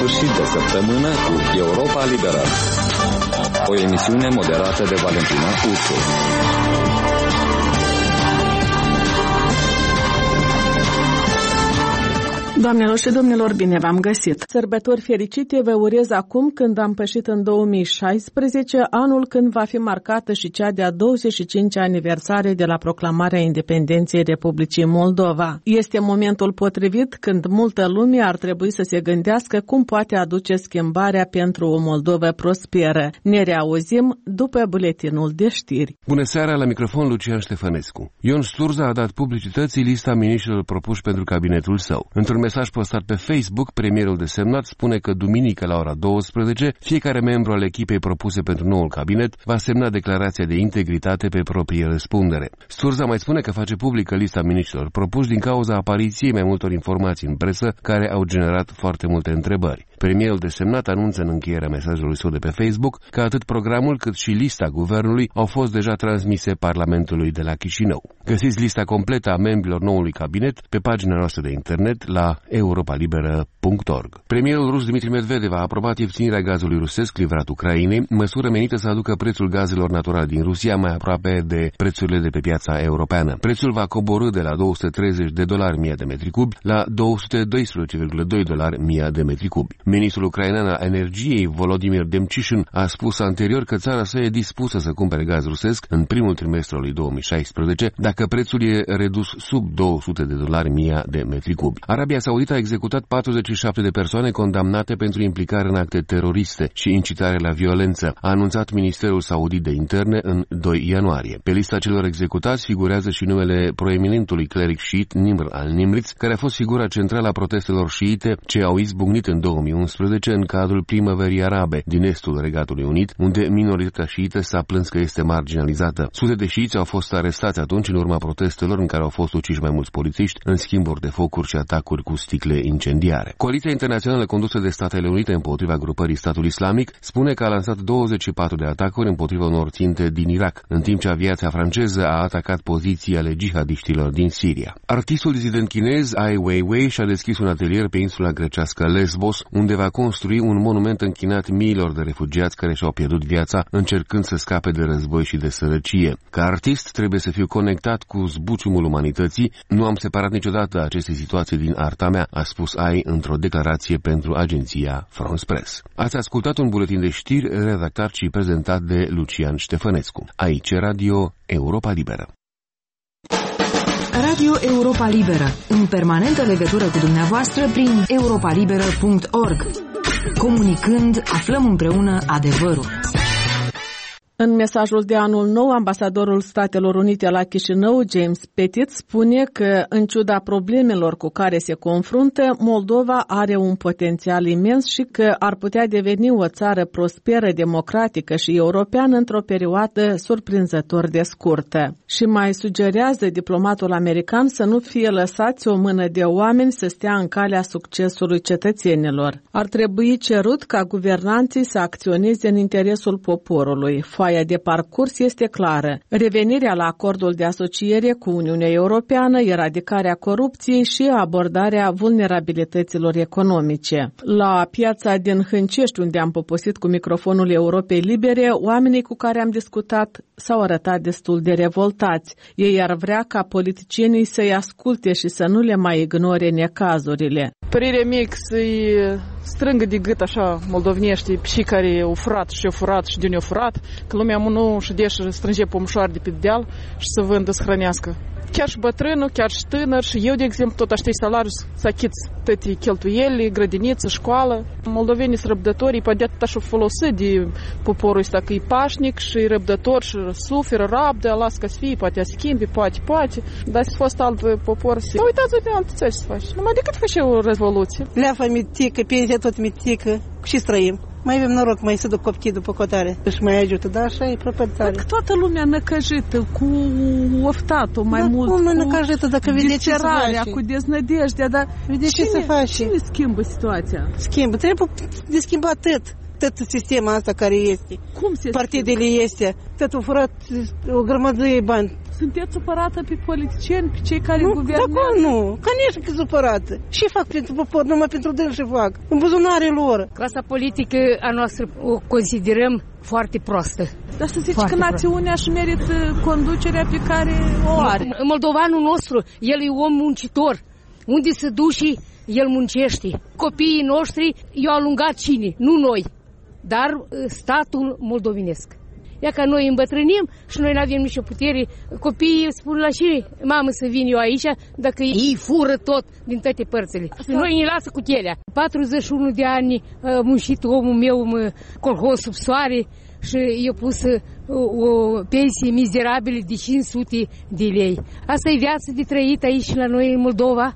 sfârșit de săptămână cu Europa Liberă, o emisiune moderată de Valentina Ursu. Doamnelor și domnilor, bine v-am găsit! Sărbători fericite vă urez acum când am pășit în 2016, anul când va fi marcată și cea de-a 25-a aniversare de la proclamarea independenței Republicii Moldova. Este momentul potrivit când multă lume ar trebui să se gândească cum poate aduce schimbarea pentru o Moldovă prosperă. Ne reauzim după buletinul de știri. Bună seara, la microfon Lucian Ștefănescu. Ion Sturza a dat publicității lista miniștrilor propuși pentru cabinetul său. Într-un mesaj postat pe Facebook, premierul desemnat spune că duminică la ora 12, fiecare membru al echipei propuse pentru noul cabinet va semna declarația de integritate pe proprie răspundere. Sturza mai spune că face publică lista miniștrilor propuși din cauza apariției mai multor informații în presă care au generat foarte multe întrebări. Premierul desemnat anunță în încheierea mesajului său de pe Facebook că atât programul cât și lista guvernului au fost deja transmise Parlamentului de la Chișinău. Găsiți lista completă a membrilor noului cabinet pe pagina noastră de internet la europalibera.org. Premierul rus Dmitri Medvedev a aprobat ieftinirea gazului rusesc livrat Ucrainei, măsură menită să aducă prețul gazelor naturale din Rusia mai aproape de prețurile de pe piața europeană. Prețul va coborî de la $230 mie de metri cubi la $212,2 mie de metri cubi. Ministrul ucrainean al energiei, Volodymyr Demchyshin, a spus anterior că țara sa e dispusă să cumpere gaz rusesc în primul trimestru al lui 2016, dacă prețul e redus sub $200 mie de metri cubi. Arabia Saudită a executat 47 de persoane condamnate pentru implicare în acte teroriste și incitare la violență, a anunțat Ministerul Saudit de Interne în 2 ianuarie. Pe lista celor executați figurează și numele proeminentului cleric șiit Nimr al-Nimriț, care a fost figura centrală a protestelor șiite ce au izbucnit în 2011 în cadrul primăverii arabe din estul Regatului Unit, unde minoritatea șiită s-a plâns că este marginalizată. Sute de șiiți au fost arestați atunci în urma protestelor în care au fost uciși mai mulți polițiști în schimburi de focuri și atacuri cu sticle incendiare. Coaliția internațională condusă de Statele Unite împotriva grupării Statul Islamic spune că a lansat 24 de atacuri împotriva unor ținte din Irak, în timp ce aviația franceză a atacat poziții ale jihadiștilor din Siria. Artistul dizident chinez Ai Weiwei și-a deschis un atelier pe insula grecească Lesbos, unde va construi un monument închinat miilor de refugiați care și-au pierdut viața încercând să scape de război și de sărăcie. Ca artist trebuie să fiu conectat cu zbuciumul umanității, nu am separat niciodată aceste situații din arta mea, a spus Ai într-o declarație pentru agenția France Press. Ați ascultat un buletin de știri redactat și prezentat de Lucian Ștefănescu. Aici Radio Europa Liberă. Radio Europa Liberă, în permanentă legătură cu dumneavoastră prin europalibera.org. Comunicând, aflăm împreună adevărul. În mesajul de anul nou, ambasadorul Statelor Unite la Chișinău, James Pettit, spune că, în ciuda problemelor cu care se confruntă, Moldova are un potențial imens și că ar putea deveni o țară prosperă, democratică și europeană într-o perioadă surprinzător de scurtă. Și mai sugerează diplomatul american să nu fie lăsați o mână de oameni să stea în calea succesului cetățenilor. Ar trebui cerut ca guvernanții să acționeze în interesul poporului. Foaia de parcurs este clară. Revenirea la acordul de asociere cu Uniunea Europeană, eradicarea corupției și abordarea vulnerabilităților economice. La piața din Hâncești, unde am poposit cu microfonul Europei Libere, oamenii cu care am discutat s-au arătat destul de revoltați. Ei ar vrea ca politicienii să-i asculte și să nu le mai ignore necazurile. Părerea mea că să-i strângă de gât așa moldovnești și care au furat și au furat și de unde au furat, că lumea nu și de și strânge pomșoare de pe deal și să vândă să hrănească. Chiar și bătrânul, chiar și tânăr și eu, de exemplu, tot aștept salariu să achiți toate cheltuielile, grădiniță, școală. Moldovenii sunt răbdători, poate atât așa folosit de poporul ăsta că e pașnic și e răbdător și suferă, rabdă, lasă ca să fie, poate a schimbi, poate. Dar să fost alt popor, uitați-vă pe alte țări să faci. Numai decât faci o revoluție. Leafa mitică, pensia tot mitică și străim. Mai avem noroc, mai se duc copii după cotare. Își mai ajută, dar așa e proprietare. Toată lumea năcăjită, cu oftatul mai mult, cu năcăjită, dacă vede ce se face. Cu deznădejdea, dar ce se face? Cine schimbă situația? Schimbă, trebuie de schimbat tot sistemul asta care este. Cum se partidele este. Tot au furat o grămadă de bani. Sunteți supărată pe politicieni, pe cei care guvernează? Nu, că nici că supărată. Ce fac pentru popor? Numai pentru dâns și fac. În buzunare lor. Clasa politică a noastră o considerăm foarte proastă. Dar să zici că națiunea își merită conducerea pe care o are. Moldovanul nostru, el e om muncitor. Unde se duce, el muncește. Copiii noștri i-au alungat cine? Nu noi, dar statul moldovenesc. Ia că noi îmbătrânim și noi nu avem nicio putere. Copiii spun la cine? Mamă, să vin eu aici dacă ei fură tot din toate părțile. Noi ne lasă cu chelea. 41 de ani a muncit omul meu colhoz sub soare și i-a pus o pensie mizerabilă de 500 de lei. Asta e viața de trăit aici la noi în Moldova?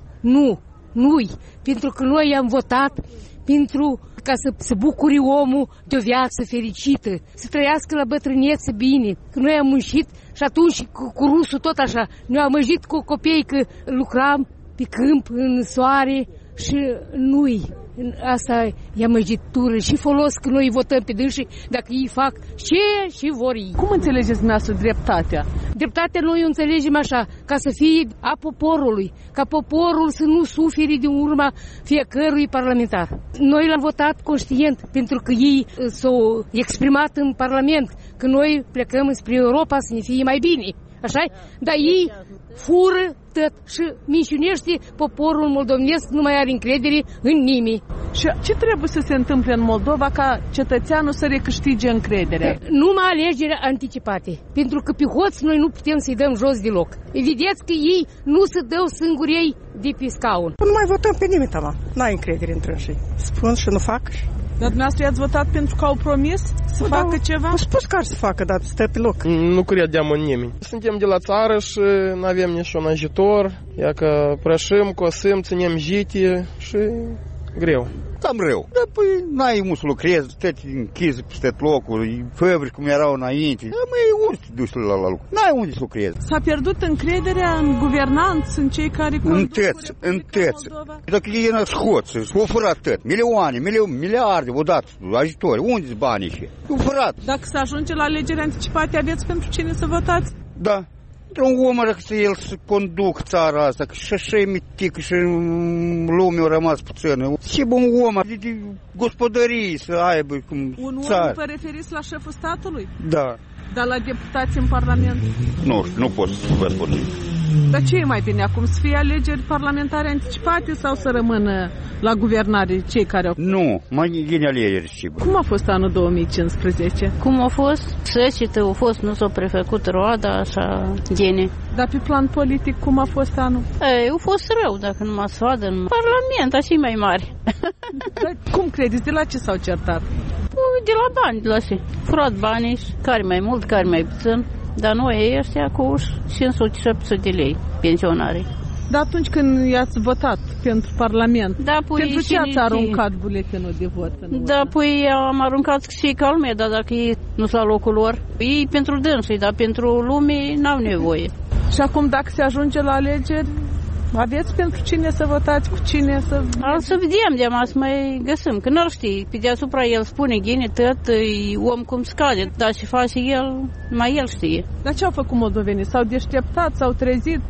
Nu-i. Pentru că noi am votat pentru ca să se bucure omul de o viață fericită, să trăiască la bătrânețe bine. Că noi am muncit și atunci cu rusul tot așa, ne-au amăjit cu copii că lucram pe câmp, în soare și nu-i. Asta e amăjitură și folos că noi votăm pe dânsii dacă ei fac ce și vor ei. Cum înțelegeți dumneavoastră dreptatea? Dreptatea noi o înțelegem așa, ca să fie a poporului, ca poporul să nu suferi din urma fiecărui parlamentar. Noi l-am votat conștient pentru că ei s-au exprimat în Parlament, că noi plecăm spre Europa să ne fie mai bine. Așa? Dar ei fură tot și minciunește poporul moldovenesc, nu mai are încredere în nimeni. Și ce trebuie să se întâmple în Moldova ca cetățeanul să recâștige încrederea? Numai alegeri anticipate. Pentru că pe hoți noi nu putem să-i dăm jos deloc. Vedeți că ei nu se dau singuri ei de pe scaun. Nu mai votăm pe nimeni, tama. N-ai încredere în trânsii. Spun și nu fac. Dar dumneavoastră i-ați votat pentru că au promis să facă ceva? Au spus că ar să facă, dar stă pe loc. Nu credeam în nimeni. Suntem de la țară și nu avem niciun ajutor. Ia că prășim, cosim, ținem jite și greu. Cam rău. Dar păi n-ai unde să lucrezi, toate închise peste locuri, fabrici cum erau înainte. Dar măi, unde te duci la lucru? N-ai unde să lucrezi. S-a pierdut încrederea în guvernanți, în cei care conduc Moldova? Dacă ei n-au scoți, s-au furat tot. Milioane, miliarde odată, ajutori. Unde-s banii și? S-au furat. Dacă se ajunge la alegeri anticipate, aveți pentru cine să votați? Da. Un om are să el să conduc țara asta, că și așa e mitică și lumea a rămas puțină. Ce bun om, de gospodării să aibă cum țară. Un om vă referiți la șeful statului? Da. Dar la deputați în Parlament? Nu pot să vă spun. Dar ce e mai bine acum, să fie alegeri parlamentare anticipate sau să rămână la guvernare cei care au... Nu, mai bine alegeri, sigur. Cum a fost anul 2015? Cum a fost? Săcită a fost, nu s-a prefăcut roada, așa, gene. Dar pe plan politic, cum a fost anul? A fost rău, dacă nu mă sfadă în Parlament, așa mai mari. Dar cum credeți? De la ce s-au certat? De la bani, de la ce? Furat banii, care mai mult, care mai puțin. Dar noi ăștia cu 500-700 de lei, pensionarii. Dar atunci când i-ați votat pentru Parlament, pentru ce ați aruncat buletinul de vot? Da, păi am aruncat și ca lumea, dar dacă ei nu sunt la locul lor, ei pentru dânsii, dar pentru lume n-au nevoie. Și acum dacă se ajunge la alegeri, aveți pentru cine să votați, cu cine să... Să vedem, de-am să mai găsim, că nu-l știi. Pe deasupra el spune ghine tot, om cum scade, dar ce face el, mai el știe. Dar ce au făcut moldovenii? S-au deșteptat, s-au trezit?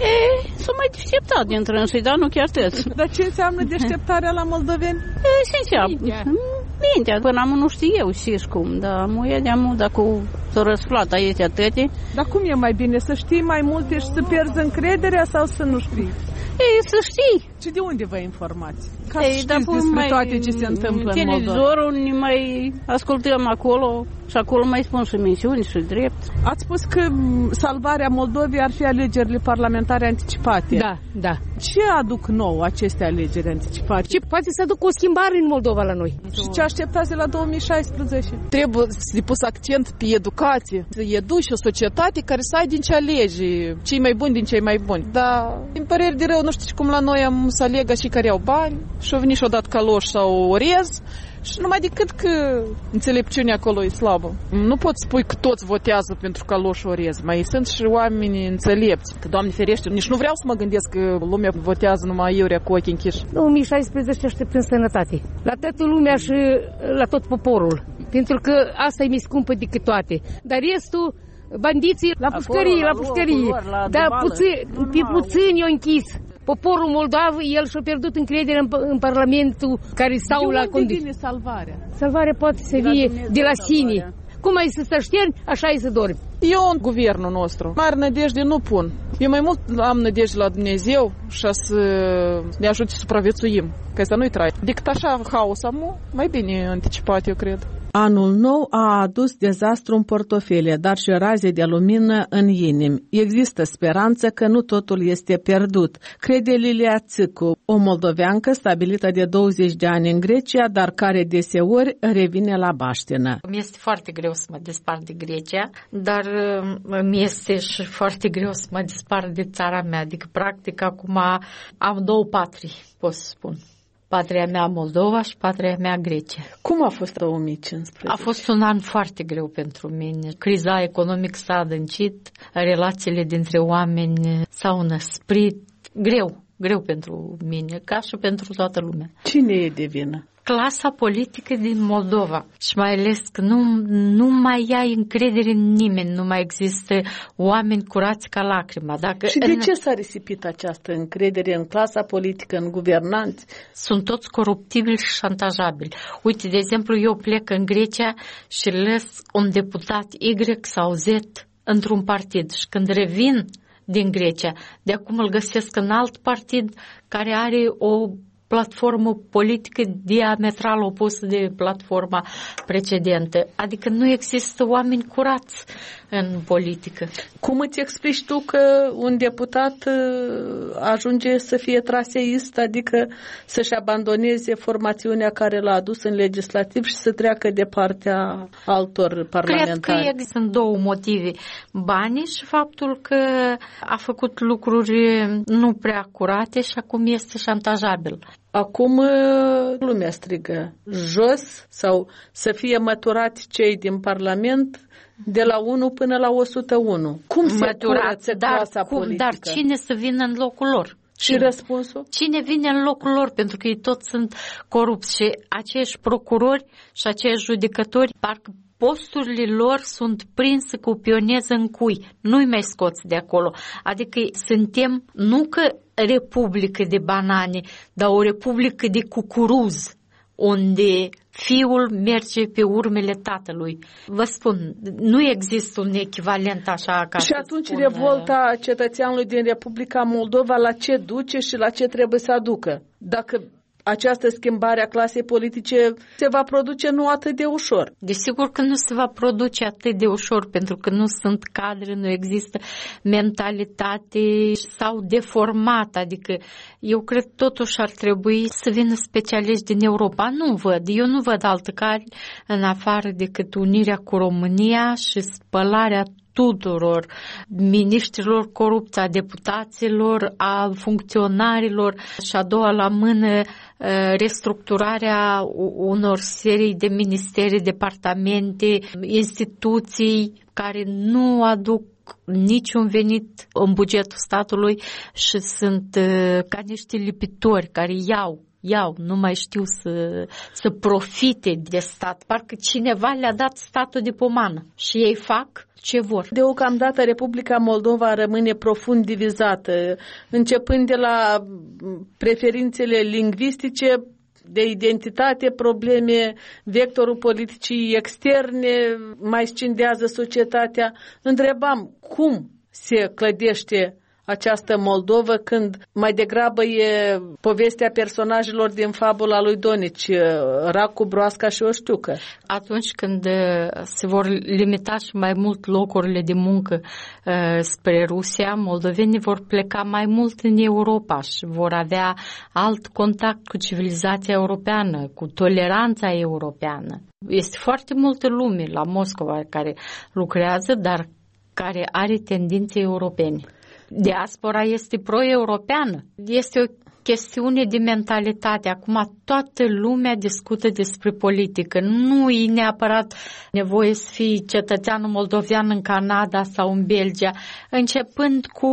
S-au mai deșteptat dintre însii, dar nu chiar toți. Dar ce înseamnă deșteptarea la moldoveni? Ce înseamnă? Mintea, până am nu știu eu și cum, dar muie de-am dacă s-o răsplată aici atâtea. Dar cum e mai bine, să știi mai multe și să pierzi încrederea sau să nu știi? Să știi. Și de unde vă informați? Ca să știți despre toate ce se întâmplă în Moldova. Televizorul ne mai ascultăm acolo și acolo mai spun și mențiuni și drept. Ați spus că salvarea Moldovei ar fi alegerile parlamentare anticipate. Da. Ce aduc nou aceste alegeri anticipate? Ce poate să aducă o schimbare în Moldova la noi? Și ce așteptați la 2016? Trebuie să pus accent pe educație. Să educi o societate care să ai din ce alegi, cei mai buni din cei mai buni. Dar, în păreri de rău, nu știu cum la noi am să alegă și care au bani și au venit și-o dat caloș sau orez și numai decât că înțelepciunea acolo e slabă. Nu poți spui că toți votează pentru caloș și orez. Mai sunt și oameni înțelepți. Că, Doamne ferește, nici nu vreau să mă gândesc că lumea votează numai iurea cu ochii închiși. 2016 așteptăm sănătate. La toată lumea și la tot poporul. Pentru că asta e mai scumpă decât toate. Dar restul bandiții la pușcărie. Dar pe puțin i-au închis. Poporul moldav, el și-a pierdut încrederea în Parlamentul care stau la conducere. De unde vine salvarea? Salvarea poate să vie de la sine. Cum ai să șterni, așa ai să dormi. Eu în guvernul nostru mare nădejde nu pun. Eu mai mult am nădejde la Dumnezeu și să ne ajute să supraviețuim, ca să nu-i trai. Decât așa haos am, mai bine anticipat, eu cred. Anul nou a adus dezastru în portofele, dar și raze de lumină în inimi. Există speranță că nu totul este pierdut. Crede Lilia Țicu, o moldoveancă stabilită de 20 de ani în Grecia, dar care deseori revine la baștină. Mi-este foarte greu să mă despart de Grecia, dar mi-este și foarte greu să mă despart de țara mea. Adică, practic, acum am două patrii, pot să spun. Patria mea Moldova și patria mea Grecia. Cum a fost 2015? A fost un an foarte greu pentru mine. Criza economică s-a adâncit, relațiile dintre oameni s-au năsprit. Greu pentru mine, ca și pentru toată lumea. Cine e de vină? Clasa politică din Moldova și mai ales că nu mai ai încredere în nimeni, nu mai există oameni curați ca lacrima. Și de ce s-a risipit această încredere în clasa politică, în guvernanți? Sunt toți coruptibili și șantajabili. Uite, de exemplu, eu plec în Grecia și lăs un deputat Y sau Z într-un partid și când revin din Grecia, de acum îl găsesc în alt partid care are o platformă politică diametral opusă de platforma precedentă. Adică nu există oameni curați în politică. Cum îți explici tu că un deputat ajunge să fie traseist, adică să-și abandoneze formațiunea care l-a adus în legislativ și să treacă de partea altor parlamentari? Cred că există două motive. Banii și faptul că a făcut lucruri nu prea curate și acum este șantajabil. Acum lumea strigă jos sau să fie măturați cei din Parlament de la 1 până la 101. Cum se curăță clasa politică? Dar cine să vină în locul lor? Și răspunsul? Cine vine în locul lor? Pentru că ei toți sunt corupți și aceiași procurori și aceiași judecători, parcă posturile lor sunt prinse cu pioneză în cui. Nu-i mai scoți de acolo. Adică suntem nu că republică de banane, dar o republică de cucuruz, unde fiul merge pe urmele tatălui. Vă spun, nu există un echivalent așa ca și atunci revolta cetățeanului din Republica Moldova la ce duce și la ce trebuie să aducă? Dacă această schimbare a clasei politice se va produce nu atât de ușor. Desigur că nu se va produce atât de ușor, pentru că nu sunt cadre, nu există mentalitate, s-au deformat. Adică eu cred totuși ar trebui să vină specialiști din Europa. Eu nu văd altă cale în afară decât unirea cu România și spălarea tuturor miniștrilor corupți, a deputaților, a funcționarilor și a doua la mână restructurarea unor serii de ministere, departamente, instituții care nu aduc niciun venit în bugetul statului și sunt ca niște lipitori care iau, nu mai știu să profite de stat. Parcă cineva le-a dat statul de pomană și ei fac ce vor. Deocamdată Republica Moldova rămâne profund divizată, începând de la preferințele lingvistice, de identitate, probleme, vectorul politicii externe, mai scindează societatea. Întrebam cum se clădește această Moldovă când mai degrabă e povestea personajelor din fabula lui Donici, Racu, Broasca și Oștiucă. Atunci când se vor limita și mai mult locurile de muncă spre Rusia, moldovenii vor pleca mai mult în Europa și vor avea alt contact cu civilizația europeană, cu toleranța europeană. Este foarte multă lume la Moscova care lucrează, dar care are tendințe europene. Diaspora este pro-europeană. Este o chestiune de mentalitate. Acum toată lumea discută despre politică. Nu e neapărat nevoie să fii cetățean moldovean în Canada sau în Belgia. Începând cu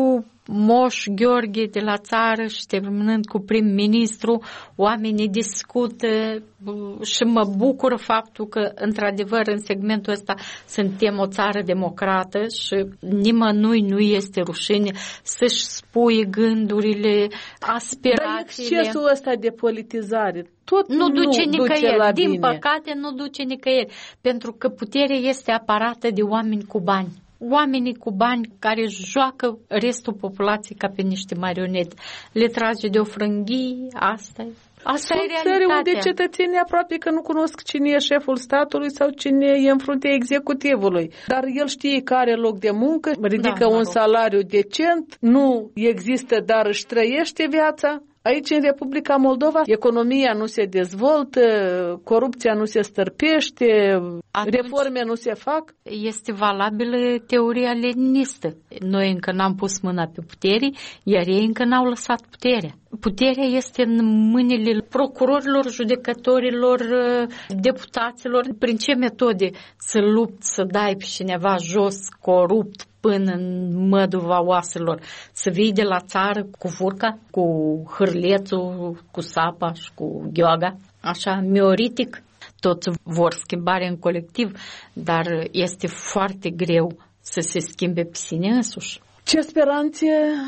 Moș Gheorghe de la țară și terminând cu prim-ministru, oamenii discută și mă bucur faptul că, într-adevăr, în segmentul ăsta suntem o țară democrată și nimănui nu este rușine să-și spui gândurile, aspirațiile. Dar excesul ăsta de politizare tot nu duce nicăieri. Din bine. păcate, nu duce nicăieri, pentru că puterea este aparată de oameni cu bani. Oamenii cu bani care joacă restul populației ca pe niște marionete. Le trage de o frânghie, asta e. Asta e realitatea. Țări unde cetățenii aproape că nu cunosc cine e șeful statului sau cine e în fruntea executivului. Dar el știe că are loc de muncă, ridică un salariu decent, nu există, dar își trăiește viața. Aici, în Republica Moldova, economia nu se dezvoltă, corupția nu se stârpește, reforme nu se fac. Este valabilă teoria leninistă. Noi încă n-am pus mâna pe putere, iar ei încă n-au lăsat puterea. Puterea este în mâinile procurorilor, judecătorilor, deputaților. Prin ce metode să lupți, să dai pe cineva jos, corupt, până în măduva oaselor, să vii de la țară cu furca, cu hârlețul, cu sapa și cu gheoaga, așa, mioritic. Toți vor schimbare în colectiv, dar este foarte greu să se schimbe pe sine însuși. Ce speranțe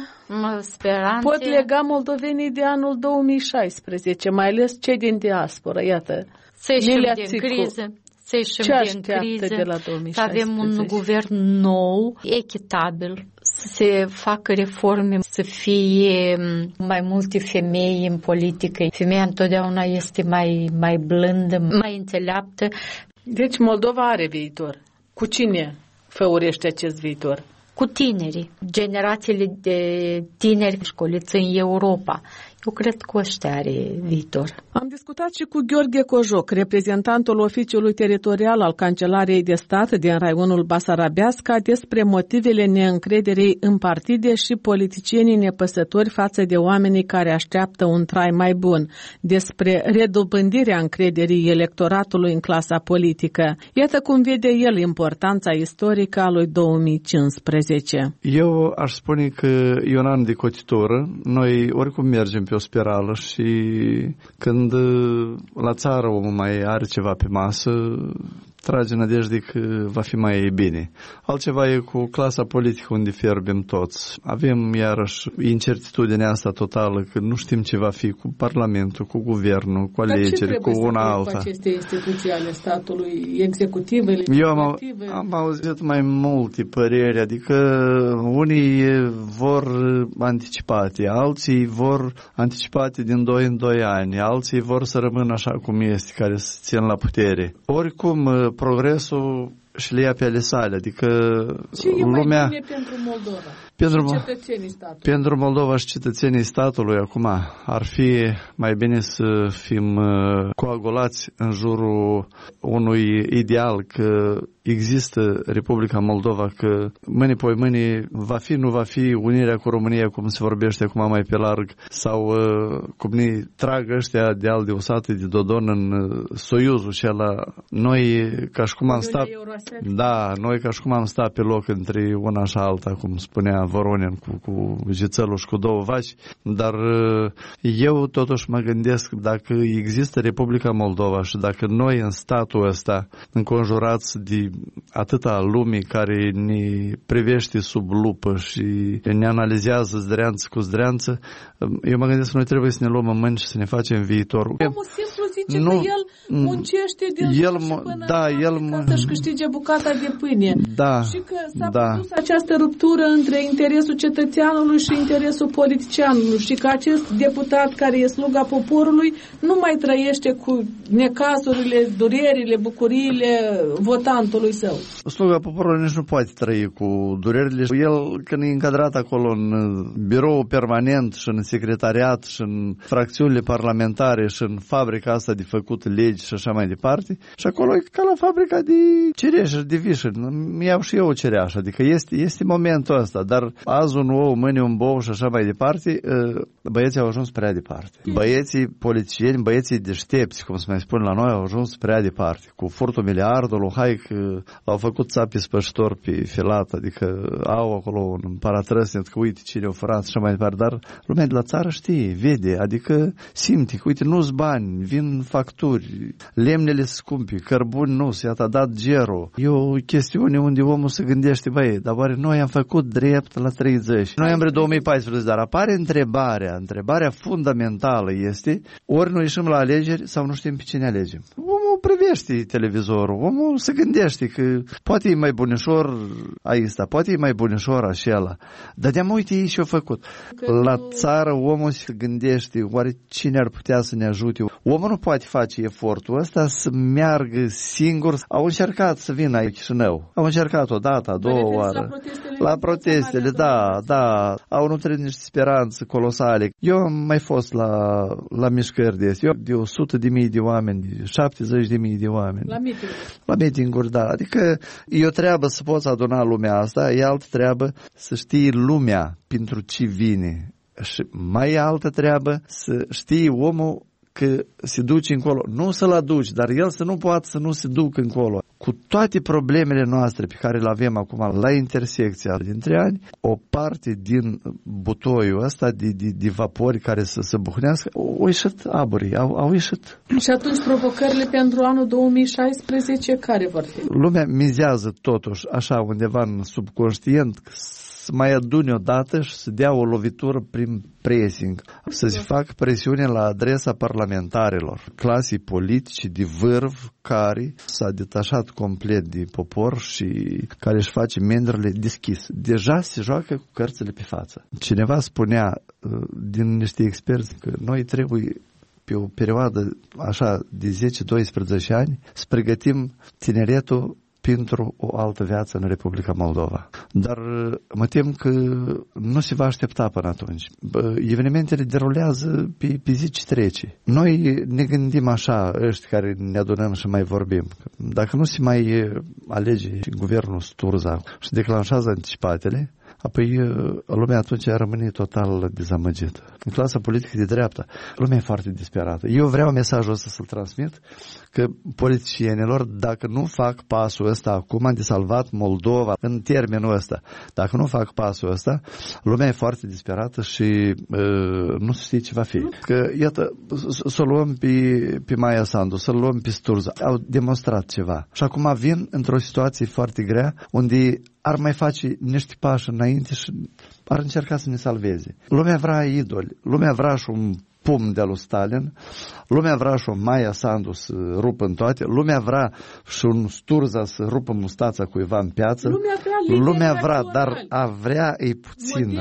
pot lega moldovenii de anul 2016, mai ales cei din diaspora? Iată, să ieșim din criză. Să ieșim din criză, să avem un guvern nou, echitabil, să se facă reforme, să fie mai multe femei în politică. Femeia întotdeauna este mai blândă, mai înțeleaptă. Deci Moldova are viitor. Cu cine făurește acest viitor? Cu tinerii, generațiile de tineri școliți în Europa. Eu cred că ăștia are viitor. Am discutat și cu Gheorghe Cojoc, reprezentantul Oficiului Teritorial al Cancelariei de Stat din raionul Basarabeasca, despre motivele neîncrederii în partide și politicienii nepăsători față de oamenii care așteaptă un trai mai bun, despre redobândirea încrederii electoratului în clasa politică. Iată cum vede el importanța istorică a lui 2015. Eu aș spune că e un an de cotitură. Noi oricum mergem pe o spirală și când la țară omul mai are ceva pe masă, trage nădejde că va fi mai bine. Altceva e cu clasa politică unde fierbem toți. Avem iarăși incertitudinea asta totală că nu știm ce va fi cu Parlamentul, cu Guvernul, cu alegeri, cu una alta. Dar ce trebuie să aceste instituții ale statului, executive, legislative? Eu am auzit mai multe păreri, adică unii vor anticipate, alții vor anticipate din 2 în 2 ani, alții vor să rămână așa cum este, care să țin la putere. Oricum, progresul și le ia pe ale sale, adică ce lumea... Ce e mai bine pentru Moldova și cetățenii statului? Pentru Moldova și cetățenii statului acum ar fi mai bine să fim coagulați în jurul unui ideal că există Republica Moldova, că mâine pe mâine va fi, nu va fi unirea cu România, cum se vorbește acum mai pe larg, sau cum ne trag ăștia de al de usată de Dodon în soiuzul și ala. Noi ca și cum am stat, noi ca și cum am stat pe loc între una și alta, cum spunea Voronin cu jițelul și cu 2 vaci, dar eu totuși mă gândesc dacă există Republica Moldova și dacă noi în statul ăsta înconjurați de atâta lume care ne privește sub lupă și ne analizează zdreanță cu zdreanță, eu mă gândesc că noi trebuie să ne luăm în mâini și să ne facem viitorul. Omul simplu zice că el muncește din până să-și câștige bucata de pâine. Și că s-a produs această ruptură între interesul cetățeanului și interesul politicianului și că acest deputat care e sluga poporului nu mai trăiește cu necazurile, durerile, bucuriile votantului său. Sluga poporului nici nu poate trăi cu durerile. El, când e încadrat acolo în birou permanent și în secretariat și în fracțiunile parlamentare și în fabrica asta de făcut legi și așa mai departe, și acolo e ca la fabrica de cireșe, de vișă. Mi-au și eu o cireașă, adică este momentul ăsta, dar azi un ou, mâine un bou și așa mai departe, băieții au ajuns prea departe. Băieții politicieni, băieții deștepți, cum se mai spune la noi, au ajuns prea departe. Cu furtul miliardului, hai că au făcut țapi spăștori pe filat, adică au acolo un paratrăsnet, că uite cine au furat și așa mai departe, dar lumea de la țară știe, vede, adică simte că uite, nu-s bani, vin facturi, lemnele scumpi, cărbuni nu, i-a dat gerul. E o chestiune unde omul se gândește, băi, dar oare noi am făcut drept la 30, noiembrie 2014, dar apare întrebarea fundamentală este, ori noi ieșim la alegeri sau nu știm pe cine alegem. Omul privește televizorul, omul se gândește că poate e mai bunișor aici, poate e mai bunișor așa, dar de-am uite ei și-au făcut. La țară omul se gândește, oare cine ar putea să ne ajute? Omul nu poate face efortul ăsta să meargă singur. Au încercat să vină aici Chișinău. Au încercat o dată, a doua oară. La protestele, da. Au nutrit niște speranțe colosale. Eu am mai fost la mișcări de astea. De 100.000 de oameni, 70.000 de oameni. La meeting-uri, da. Adică e o treabă să poți aduna lumea asta, e altă treabă să știi lumea pentru ce vine. Și mai altă treabă să știi omul că se duce încolo. Nu să-l aduci, dar el să nu poată să nu se ducă încolo. Cu toate problemele noastre pe care le avem acum la intersecția dintre ani, o parte din butoiul ăsta de vapori care să se buhnească, au ieșit aburii, au ieșit. Și atunci provocările pentru anul 2016 care vor fi? Lumea mizează totuși așa undeva în subconștient să mai adune o dată și să dea o lovitură prin pressing, să se facă presiune la adresa parlamentarilor, clasei politici de vârf care s-a detașat complet de popor și care își face mendrele deschis. Deja se joacă cu cărțile pe față. Cineva spunea din niște experți că noi trebuie pe o perioadă așa de 10-12 ani să pregătim tineretul pentru o altă viață în Republica Moldova. Dar mă tem că nu se va aștepta până atunci. Evenimentele derulează pe zi ce trece. Noi ne gândim așa, ăștia care ne adunăm și mai vorbim. Dacă nu se mai alege guvernul Sturza și declanșează anticipatele, apoi lumea atunci rămâne total dezamăgită. În clasa politică de dreapta, lumea e foarte disperată. Eu vreau mesajul ăsta să-l transmit, că politicienilor, dacă nu fac pasul ăsta acum de salvat Moldova în termenul ăsta, dacă nu fac pasul ăsta, lumea e foarte disperată și nu se știe ce va fi. Că, iată, să luăm pe Maia Sandu, să luăm pe Sturza, au demonstrat ceva. Și acum vin într-o situație foarte grea, unde ar mai face niște pași înainte și ar încerca să ne salveze. Lumea vrea idoli, lumea vrea și un pumn de-a lui Stalin, lumea vrea și o Maia Sandu să rupă în toate, lumea vrea și un Sturza să rupă mustața cuiva în piață, lumea vrea, dar a vrea e puțin,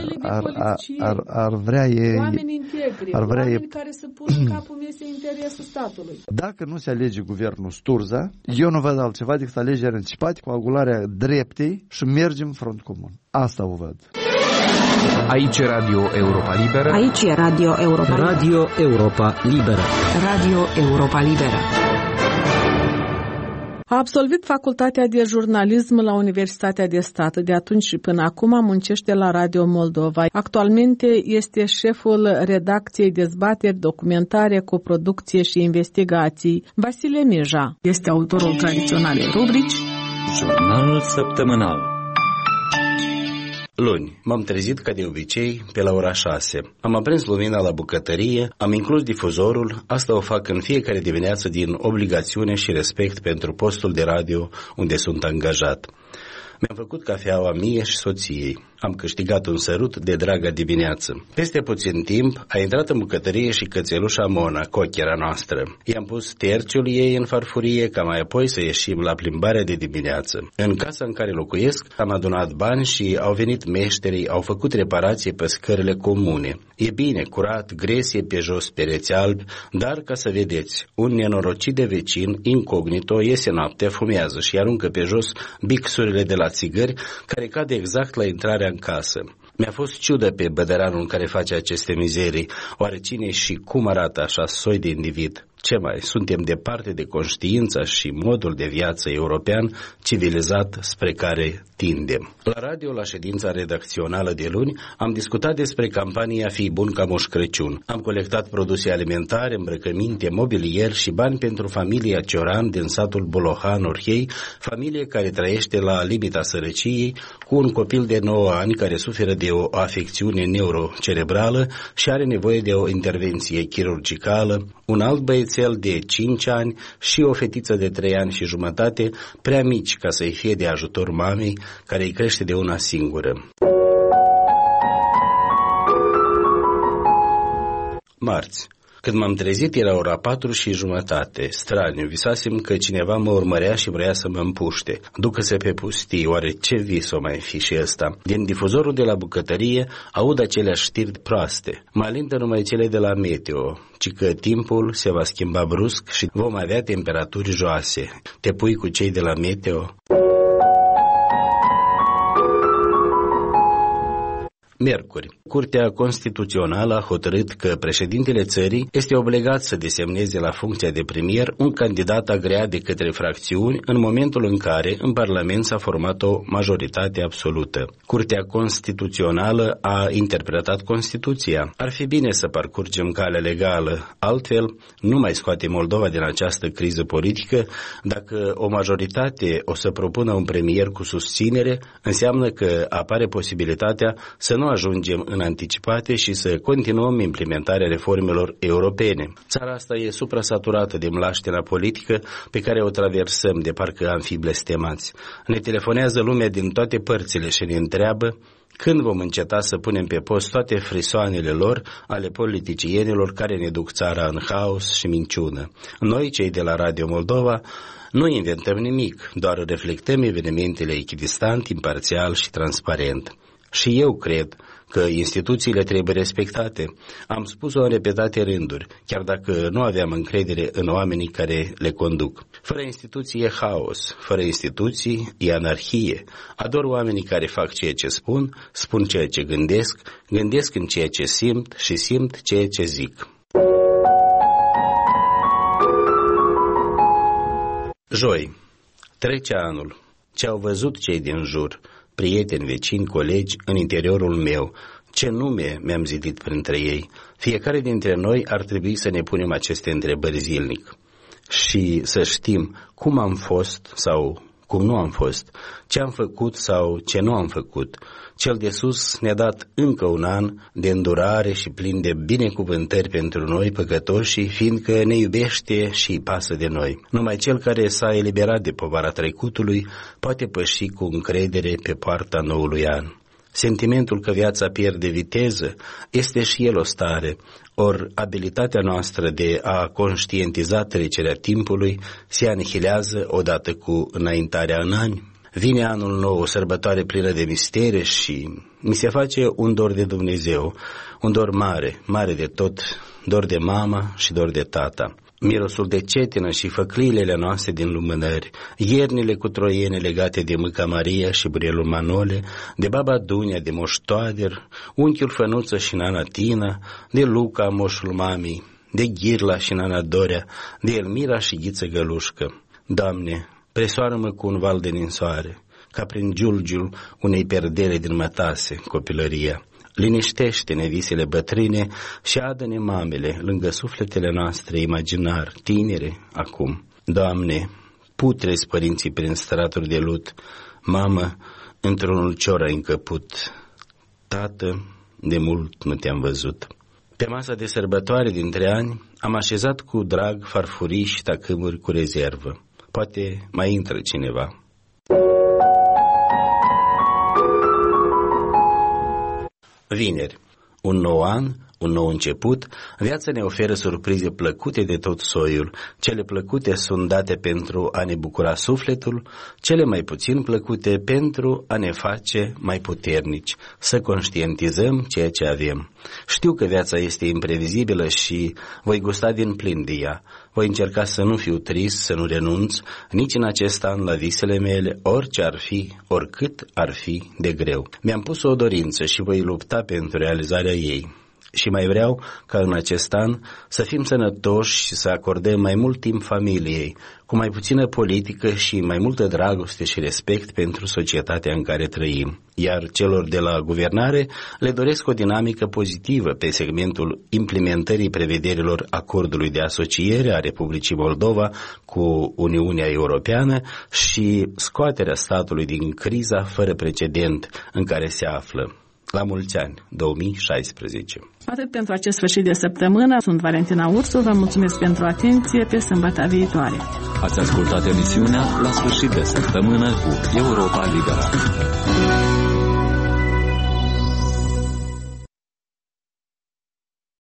ar vrea e... Oameni integri, oameni care să pună în capul mesei interesul statului. Dacă nu se alege guvernul Sturza, eu nu văd altceva decât alegeri anticipate, coagularea dreptei și mergem front comun. Asta o văd. Aici e Radio Europa Liberă. Aici e Radio Europa Liberă. Radio Europa Liberă. Radio Europa Liberă. A absolvit facultatea de jurnalism la Universitatea de Stat. De atunci și până acum muncește la Radio Moldova. Actualmente este șeful redacției Dezbateri, Documentare, Coproducție și Investigații. Vasile Mija este autorul tradiționalei rubrici Jurnalul săptămânal. Luni, m-am trezit ca de obicei pe la ora 6. Am aprins lumina la bucătărie, am inclus difuzorul, asta o fac în fiecare dimineață din obligațiune și respect pentru postul de radio unde sunt angajat. Mi-am făcut cafeaua mie și soției. Am câștigat un sărut de dragă dimineață. Peste puțin timp a intrat în bucătărie și cățelușa Mona, cochera noastră. I-am pus terciul ei în farfurie ca mai apoi să ieșim la plimbarea de dimineață. În casa în care locuiesc am adunat bani și au venit meșterii, au făcut reparație pe scările comune. E bine, curat, gresie pe jos pereți albi, dar ca să vedeți, un nenorocit de vecin, incognito, iese noaptea, fumează și aruncă pe jos bixurile de la țigări care cade exact la intrarea în casă. Mi-a fost ciudă pe bădăranul care face aceste mizerii. Oare cine și cum arată așa soi de individ? Ce mai? Suntem departe de conștiința și modul de viață european civilizat spre care tindem. La radio, la ședința redacțională de luni, am discutat despre campania Fii bun ca Moș Crăciun. Am colectat produse alimentare, îmbrăcăminte, mobilier și bani pentru familia Cioran din satul Bolohan, Orhei, familie care trăiește la limita sărăciei, cu un copil de 9 ani care suferă de o afecțiune neurocerebrală și are nevoie de o intervenție chirurgicală, un alt băiețel de 5 ani și o fetiță de 3 ani și jumătate, prea mici ca să-i fie de ajutor mamei, care îi crește de una singură. Marți. Când m-am trezit era ora 4:30. Straniu, visasem că cineva mă urmărea și vrea să mă împuște. Ducă-se pe pustii, oare ce vis o mai fi și ăsta? Din difuzorul de la bucătărie aud aceleași știri proaste. Mă alintă numai cele de la meteo, ci că timpul se va schimba brusc și vom avea temperaturi joase. Te pui cu cei de la meteo? Miercuri, Curtea Constituțională a hotărât că președintele țării este obligat să desemneze la funcția de premier un candidat agreat de către fracțiuni în momentul în care în Parlament s-a format o majoritate absolută. Curtea Constituțională a interpretat Constituția. Ar fi bine să parcurgem calea legală, altfel nu mai scoate Moldova din această criză politică. Dacă o majoritate o să propună un premier cu susținere, înseamnă că apare posibilitatea să nu ajungem în anticipate și să continuăm implementarea reformelor europene. Țara asta e suprasaturată de mlaștina politică pe care o traversăm de parcă am fi blestemați. Ne telefonează lumea din toate părțile și ne întreabă când vom înceta să punem pe post toate frisoanele lor ale politicienilor care ne duc țara în haos și minciună. Noi, cei de la Radio Moldova, nu inventăm nimic, doar reflectăm evenimentele echidistant, imparțial și transparent. Și eu cred că instituțiile trebuie respectate. Am spus-o în repetate rânduri, chiar dacă nu aveam încredere în oamenii care le conduc. Fără instituții e haos, fără instituții e anarhie. Ador oamenii care fac ceea ce spun, spun ceea ce gândesc în ceea ce simt și simt ceea ce zic. Joi. Trece anul. Ce au văzut cei din jur, prieteni, vecini, colegi, în interiorul meu, ce nume mi-am zidit printre ei. Fiecare dintre noi ar trebui să ne punem aceste întrebări zilnic și să știm cum am fost sau cum nu am fost, ce am făcut sau ce nu am făcut. Cel de sus ne-a dat încă un an de îndurare și plin de binecuvântări pentru noi păcătoși, fiindcă ne iubește și îi pasă de noi. Numai cel care s-a eliberat de povara trecutului poate păși cu încredere pe poarta noului an. Sentimentul că viața pierde viteză este și el o stare, ori abilitatea noastră de a conștientiza trecerea timpului se anihilează odată cu înaintarea în ani. Vine anul nou, o sărbătoare plină de mistere și mi se face un dor de Dumnezeu, un dor mare, mare de tot, dor de mama și dor de tata. Mirosul de cetină și făclilele noastre din lumânări, iernile cu troiene legate de mâca Maria și burelul Manole, de baba Dunia, de moș Toader, unchiul Fănuță și nana Tina, de Luca, moșul mamii, de Ghirla și nana Dorea, de Elmira și Ghiță Gălușcă. Doamne, presoară-mă cu un val de ninsoare, ca prin giulgiul unei perdele din mătase, copilăria. Liniștește-ne visele bătrâne și adă-ne mamele lângă sufletele noastre imaginar, tinere, acum. Doamne, putrezi părinții prin straturi de lut, mamă, într-un ulcior ai încăput, tată, de mult nu te-am văzut. Pe masa de sărbătoare dintre ani am așezat cu drag farfurii și tacâmuri cu rezervă. Poate mai intră cineva. Vineri. Un nou an, un nou început, viața ne oferă surprize plăcute de tot soiul. Cele plăcute sunt date pentru a ne bucura sufletul, cele mai puțin plăcute pentru a ne face mai puternici, să conștientizăm ceea ce avem. Știu că viața este imprevizibilă și voi gusta din plin de ea. Voi încerca să nu fiu trist, să nu renunț nici în acest an la visele mele, orice ar fi, oricât ar fi de greu. Mi-am pus o dorință și voi lupta pentru realizarea ei. Și mai vreau ca în acest an să fim sănătoși și să acordăm mai mult timp familiei, cu mai puțină politică și mai multă dragoste și respect pentru societatea în care trăim. Iar celor de la guvernare le doresc o dinamică pozitivă pe segmentul implementării prevederilor acordului de asociere a Republicii Moldova cu Uniunea Europeană și scoaterea statului din criza fără precedent în care se află. La mulți ani, 2016. Atât pentru acest sfârșit de săptămână. Sunt Valentina Ursu, vă mulțumesc pentru atenție, pe sâmbătă viitoare. Ați ascultat emisiunea La sfârșit de săptămână cu Europa Liberă.